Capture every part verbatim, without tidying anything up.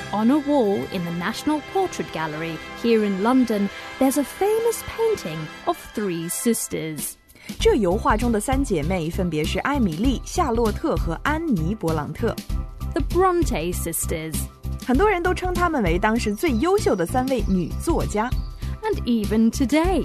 On a wall in the National Portrait Gallery here in London, there's a famous painting of three sisters. 这油画中的三姐妹分别是艾米丽、夏洛特和安妮·勃朗特。 The Bronte sisters. 很多人都称她们为当时最优秀的三位女作家。 And even today.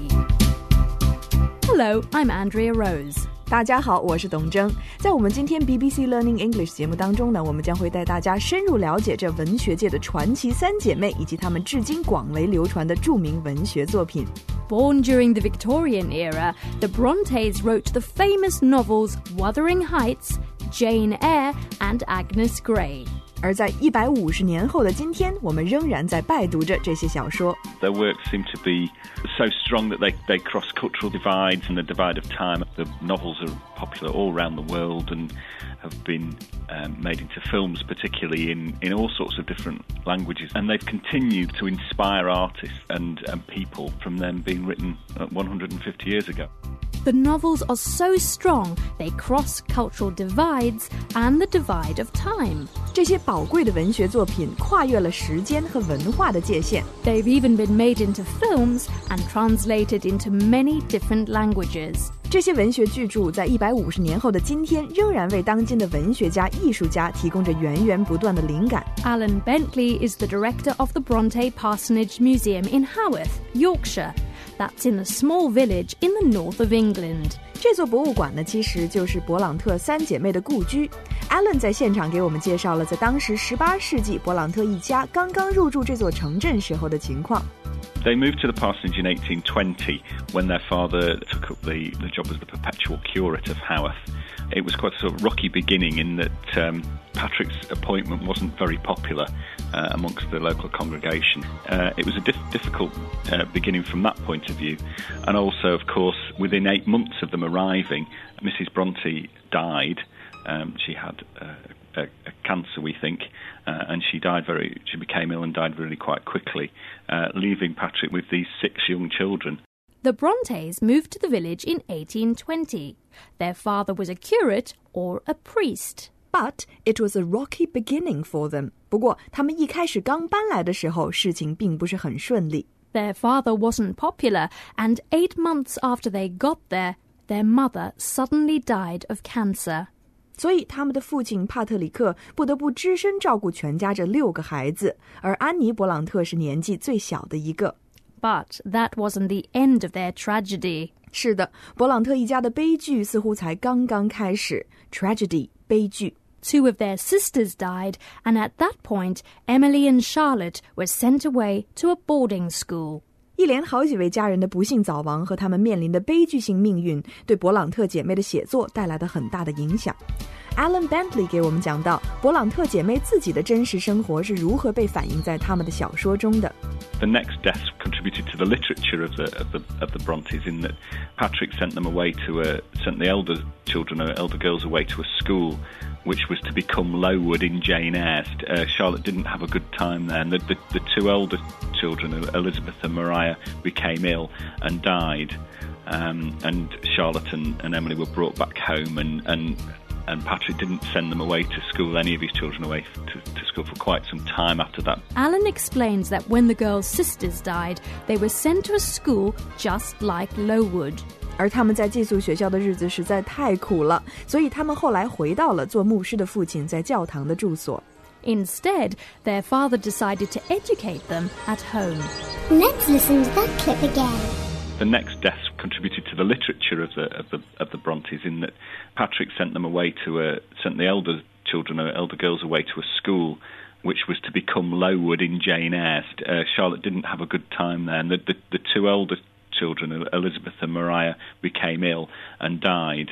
Hello, I'm Andrea Rose. 大家好，我是董铮。在我们今天 B B C Learning English 节目当中呢，我们将会带大家深入了解这文学界的传奇三姐妹，以及她们至今广为流传的著名文学作品。 Born during the Victorian era, the Brontes wrote the famous novels Wuthering Heights, Jane Eyre, and Agnes Grey. 而在一百五十年后的今天，我们仍然在拜读着这些小说。 Their works seem to be so strong that they, they cross cultural divides and the divide of time. The novels are popular all around the world and have been um, made into films, particularly in, in all sorts of different languages. And they've continued to inspire artists and, and people from them being written one hundred fifty years ago. The novels are so strong, they cross cultural divides and the divide of time. 这些宝贵的文学作品跨越了时间和文化的界限。 They've even been made into films and translated into many different languages. 这些文学巨著在一百五十年后的今天，仍然为当今的文学家、艺术家提供着源源不断的灵感。 Alan Bentley is the director of the Bronte Parsonage Museum in Haworth, Yorkshire. That's in a small village in the north of England. 这座博物馆呢，其实就是勃朗特三姐妹的故居。Alan 在现场给我们介绍了在当时十八世纪勃朗特一家刚刚入住这座城镇时候的情况。 They moved to the parsonage in eighteen twenty when their father took up the, the job as the perpetual curate of Haworth. It was quite a sort of rocky beginning in that um, Patrick's appointment wasn't very popular uh, amongst the local congregation. Uh, it was a diff- difficult uh, beginning from that point of view. And also, of course, within eight months of them arriving, Missus Bronte died. Um, she had uh, a, a cancer, we think, uh, and she died very, she became ill and died really quite quickly, uh, leaving Patrick with these six young children. The Brontes moved to the village in eighteen twenty. Their father was a curate or a priest. But it was a rocky beginning for them. 不过，他们一开始刚搬来的时候，事情并不是很顺利。 Their father wasn't popular, and eight months after they got there, their mother suddenly died of cancer. 所以他们的父亲帕特里克不得不只身照顾全家这六个孩子，而安妮·勃朗特是年纪最小的一个。 But that wasn't the end of their tragedy. 是的，勃朗特一家的悲剧似乎才刚刚开始。Tragedy， 悲剧。 Two of their sisters died, and at that point, Emily and Charlotte were sent away to a boarding school. 一连好几位家人的不幸早亡和他们面临的悲剧性命运，对勃朗特姐妹的写作带来了很大的影响。Alan Bentley 给我们讲到，勃朗特姐妹自己的真实生活是如何被反映在他们的小说中的。 The next deaths contributed to the literature of the of the of the Brontes in that Patrick sent them away to a sent the elder children or elder girls away to a school which was to become Lowood in Jane Eyre. Uh, Charlotte didn't have a good time there, and the, the, the two elder children, Elizabeth and Maria, became ill and died. Um, and Charlotte and, and Emily were brought back home, and, and and Patrick didn't send them away to school, any of his children away to, to school for quite some time after that. Alan explains that when the girls' sisters died, they were sent to a school just like Lowood. 而他们在寄宿学校的日子实在太苦了，所以他们后来回到了做牧师的父亲在教堂的住所。 Instead, their father decided to educate them at home. Let's listen to that clip again. The next deaths contributed to the literature of the of the of the Brontes in that Patrick sent them away to a sent the elder children or elder girls away to a school which was to become Lowood in Jane Eyre. Uh, Charlotte didn't have a good time there, and the the, the two elder children, Elizabeth and Maria, became ill and died.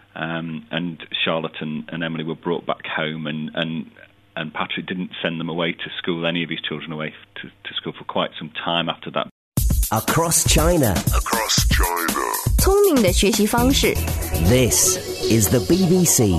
Um, and Charlotte and, and Emily were brought back home, and, and and Patrick didn't send them away to school, any of his children away to, to school for quite some time after that. Across China. Across China. 聪明的学习方式。 This is the B B C.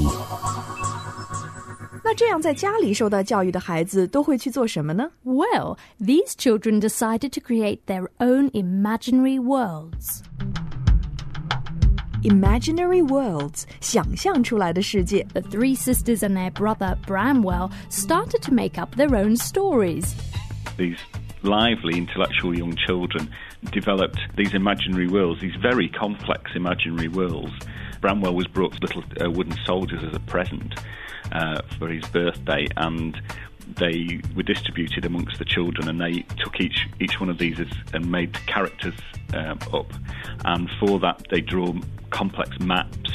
那这样在家里受到教育的孩子都会去做什么呢？ Well, these children decided to create their own imaginary worlds. Imaginary worlds, 想象出来的世界。 The three sisters and their brother Bramwell started to make up their own stories. These lively, intellectual young children developed these imaginary worlds, these very complex imaginary worlds. Bramwell was brought little uh, wooden soldiers as a present uh, for his birthday, and they were distributed amongst the children, and they took each each one of these as, and made characters um, up, and for that they drew complex maps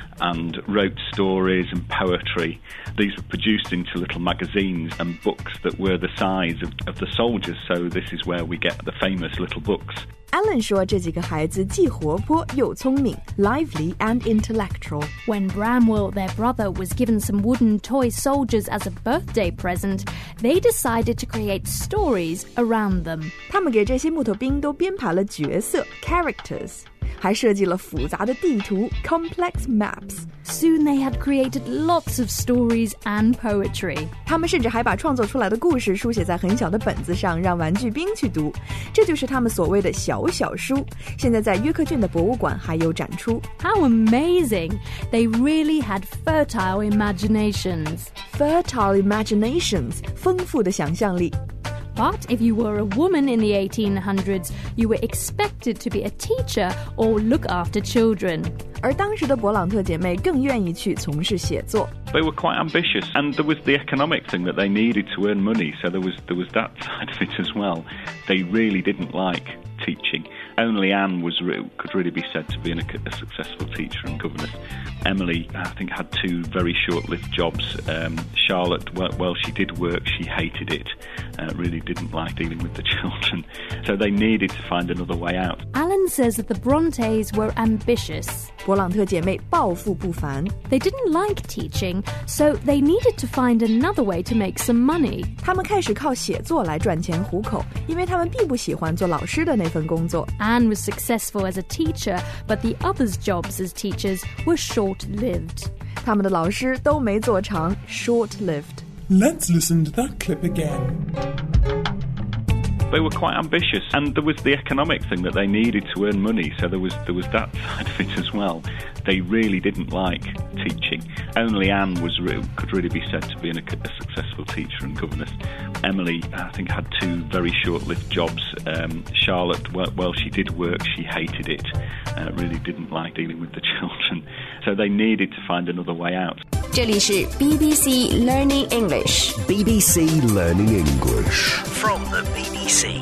and wrote stories and poetry. These were produced into little magazines and books that were the size of, of the soldiers, so this is where we get the famous little books. Alan 说这几个孩子既活泼又聪明 lively and intellectual. When Bramwell, their brother, was given some wooden toy soldiers as a birthday present, they decided to create stories around them. 他们给这些木头兵都编排了角色 characters， 还设计了复杂的地图 complex maps. Soon they had created lots of stories and poetry. 他们甚至还把创作出来的故事书写在很小的本子上，让玩具兵去读。这就是他们所谓的小小书，现在在约克郡的博物馆还有展出。 How amazing! They really had fertile imaginations. Fertile imaginations, 丰富的想象力。 But if you were a woman in the eighteen hundreds, you were expected to be a teacher or look after children. 而当时的勃朗特姐妹更愿意去从事写作。 They were quite ambitious, and there was the economic thing that they needed to earn money, so there was there was that side of it as well. They really didn't like teaching. Only Anne was could really be said to be a, a successful teacher and governess. Emily, I think, had two very short-lived jobs. Um, Charlotte, well, well, she did work, she hated it, uh, really didn't like dealing with the children. So they needed to find another way out. Alan says that the Brontes were ambitious. 勃朗特姐妹抱负不凡。 They didn't like teaching, so they needed to find another way to make some money. 他们开始靠写作来赚钱糊口，因为他们并不喜欢做老师的那份工作。 Anne was successful as a teacher, but the others' jobs as teachers were short-lived. 他们的老师都没做长 short-lived. Let's listen to that clip again. They were quite ambitious, and there was the economic thing that they needed to earn money, so there was there was that side of it as well. They really didn't like teaching. Only Anne was could really be said to be a, a successful teacher and governess. Emily, I think, had two very short-lived jobs. Um, Charlotte, well, well, she did work, she hated it, uh, really didn't like dealing with the children. So they needed to find another way out. 这里是 B B C Learning English. B B C Learning English from the B B C.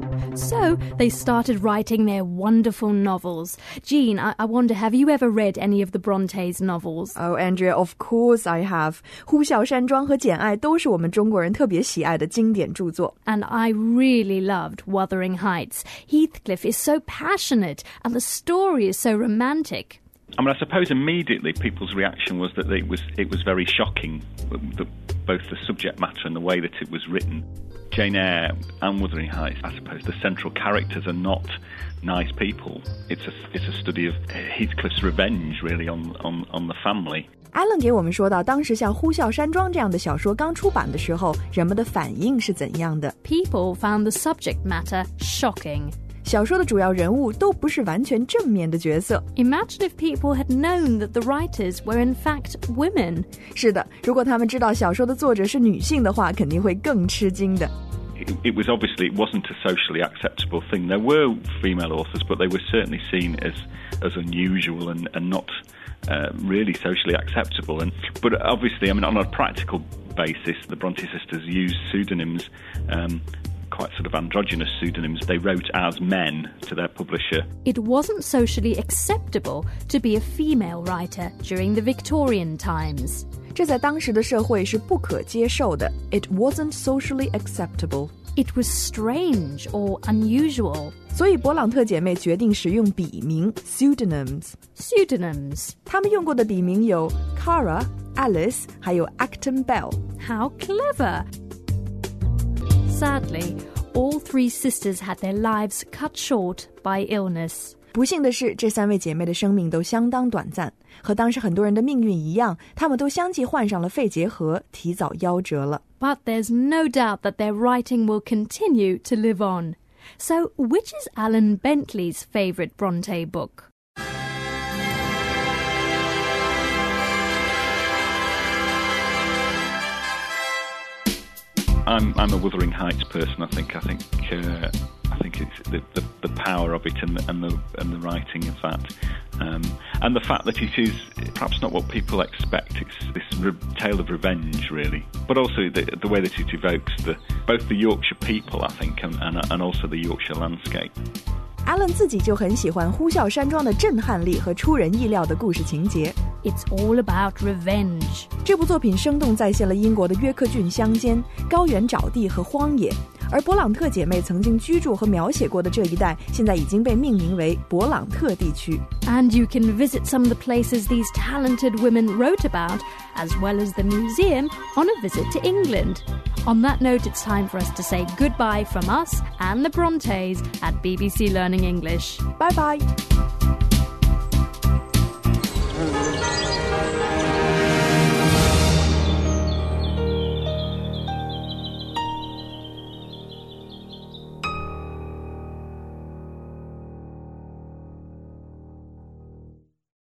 So they started writing their wonderful novels. Jean, I, I wonder, have you ever read any of the Brontes novels? Oh, Andrea, of course I have. 呼啸山庄和简爱都是我们中国人特别喜爱的经典著作。 And I really loved Wuthering Heights. Heathcliff is so passionate and the story is so romantic. I mean, I suppose immediately people's reaction was that it was it was very shocking, the, both the subject matter and the way that it was written. Jane Eyre and Wuthering Heights, I suppose the central characters are not nice people. It's a it's a study of Heathcliff's revenge, really, on on on the family. Alan 给我们说到，当时像《呼啸山庄》这样的小说刚出版的时候，人们的反应是怎样的？ People found the subject matter shocking. 小说的主要人物都不是完全正面的角色。 Imagine if people had known that the writers were in fact women. 是的，如果他们知道小说的作者是女性的话，肯定会更吃惊的。 It, it was obviously, it wasn't a socially acceptable thing. There were female authors, but they were certainly seen as, as unusual and, and not uh, really socially acceptable. And But obviously, I mean, on a practical basis, the Bronte sisters used pseudonyms, um, quite sort of androgynous pseudonyms. They wrote as men to their publisher. It wasn't socially acceptable to be a female writer during the Victorian times. 这在当时的社会是不可接受的。It wasn't socially acceptable. It was strange or unusual. 所以勃朗特姐妹决定使用笔名 pseudonyms. Pseudonyms. 她们用过的笔名有 Cara, Alice, 还有 Acton Bell. How clever! Sadly, all three sisters had their lives cut short by illness. 不幸的是，这三位姐妹的生命都相当短暂，和当时很多人的命运一样，她们都相继患上了肺结核，提早夭折了。 But there's no doubt that their writing will continue to live on. So, which is Alan Bentley's favourite Bronte book? I'm I'm a Wuthering Heights person. I think I think uh, I think it's the, the the power of it and the and the and the writing of that, um, and the fact that it is perhaps not what people expect. It's this re- tale of revenge, really, but also the the way that it evokes the both the Yorkshire people, I think, and and, and also the Yorkshire landscape. Alan 自己就很喜欢呼啸山庄的震撼力和出人意料的故事情节。 It's all about revenge. 这部作品生动再现了英国的约克郡乡间、高原沼地和荒野，而勃朗特姐妹曾经居住和描写过的这一带，现在已经被命名为勃朗特地区。 And you can visit some of the places these talented women wrote about, as well as the museum, on a visit to England. On that note, it's time for us to say goodbye from us and the Brontes at B B C Learning English. Bye bye.